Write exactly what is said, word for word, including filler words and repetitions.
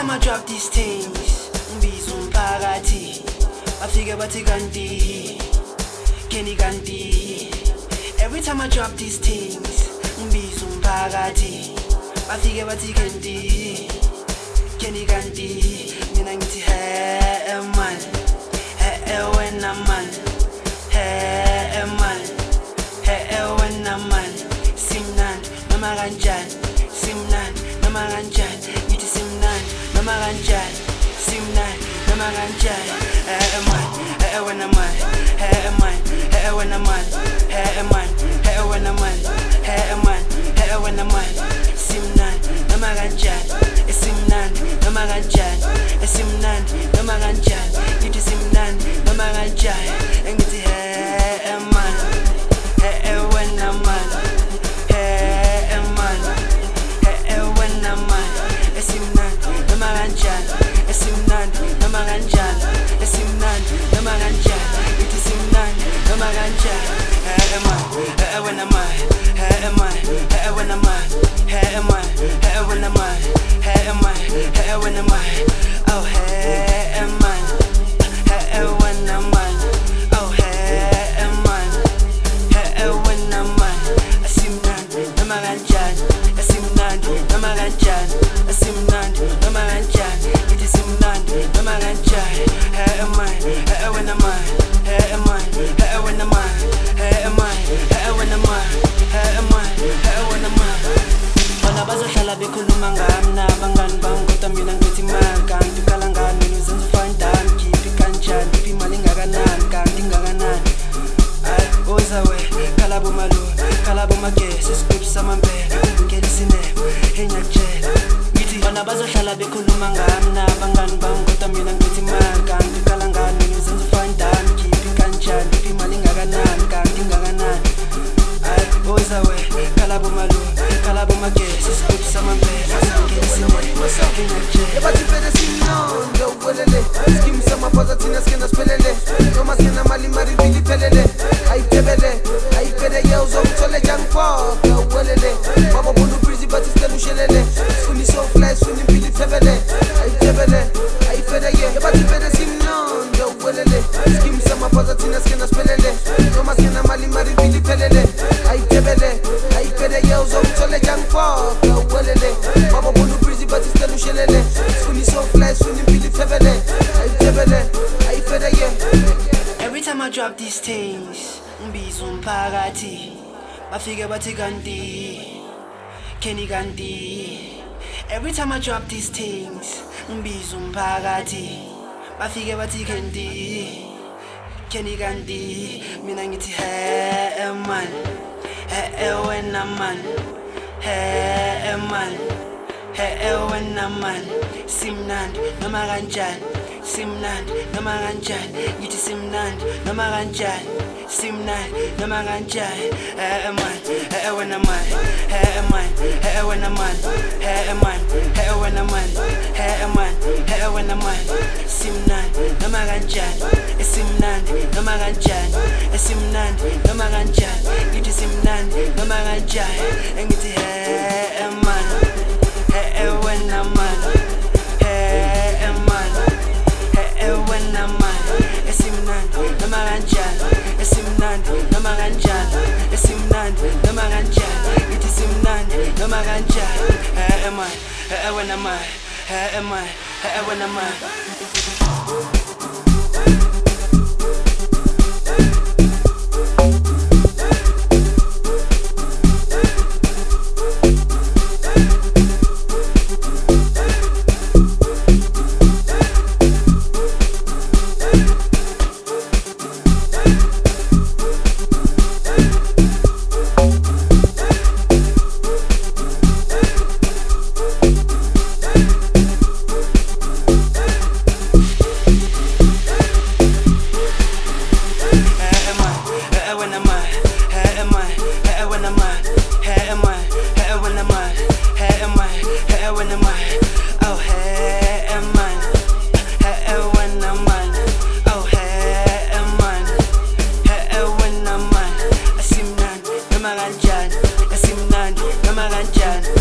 time I drop these things, ngibiza umphakathi bafike bathi kanti Kenny kanti. Every time I drop these things, ngibiza umphakathi bafike bathi kanti Kenny kanti. Mina ngithi hey man, hey wena man, hey man, hey wena man. Simnandi noma kanjani, simnandi noma kanjani, ngithi simnandi noma kanjani, simnandi noma kanjani. Hey man, hey wena man, hey man, hey wena man, hey man, hey wena man, hey man, hey wena man. Simnandi noma kanjani, simnandi noma kanjani, simnandi noma kanjani, ngithi simnandi noma kanjani. Ngithi hey man, hey wena man, hey man, hey wena man. Simnandi noma kanjani, simnandi noma kanjani, simnandi noma kanjani, ngithi simnandi noma kanjani. Hey man, hey wena man, hey man, hey wena man, hey man, hey wena man, hey man, hey wena man. Oh hey man, hey wena man, oh hey man, hey wena man. Simnandi noma kanjani, simnandi noma kanjani, simnandi noma kanjani, ngithi simnandi noma kanjani. Hey man, hey wena man, hey man, hey wena man, hey man, hey wena man, hey man, hey wena man. Bona bazohlala bekhuluma ngami nabangani bami kodwa mina ngithi makanti ukala ngani, mina uzenza ufandani, ngiphi kanjani, ngiphi imali engakanani, kanti ingakanani. Ay ozawe kala bomalo, kala bomagesi, script samambela, ngikela isinema enyakutshela. Ngithi bona bazohlala bekhuluma ngami nabangani bami kodwa mina ngithi makanti ukala ngani, mina uzenza ufandani, ngiphi kanjani, ngiphi imali engakanani, kanti ingakanani. Ay ozawe kala bomalo, kala bomagesi, script samambela, ngikela isinema enyakutshela. Bathi phela simnandi awuwelele, skim samaphoza thina sikena siphelele, noma sina mali mari vili phelele. Ayithebele, ayiphele ye uzongithole jangfoka awuwelele. Baba bona ubreezy bathi sicela ushelele, sifuna isofly sifuna impilo ithebele. Ayithebele, ayiphele ye. Bathi phela simnandi awuwelele, skim samaphoza thina sikena siphelele, noma sina mali mari vili phelele. Ayithebele, ayiphele ye uzongithole jangfoka awuwelele. Baba bona ubreezy bathi sicela ushelele, sifuna isofly sifuna impilo ithebele. Ayithebele, ayiphele ye. Every time I drop these things, ngibiza umphakathi bafike bathi kanti Kenny kanti. Every time I drop these things, ngibiza umphakathi bafike bathi kanti Kenny kanti. Mina ngithi hey man, hey wena man, hey man, hey wena man. Simnandi noma kanjani, simnandi noma kanjani, ngithi simnandi noma kanjani, simnandi noma kanjani. Hey man, hey wena man, hey man, hey wena man, hey man, hey wena man, hey man, hey wena man. Simnandi noma kanjani, simnandi noma kanjani, simnandi noma kanjani, ngithi simnandi noma kanjani. Ngithi hey man, hey wena man, hey man, hey wena man. Simnandi noma kanjani, simnandi noma kanjani, simnandi noma kanjani, ngithi simnandi noma kanjani. Hey man, hey wena man, hey man, hey wena man. Noma kanjani,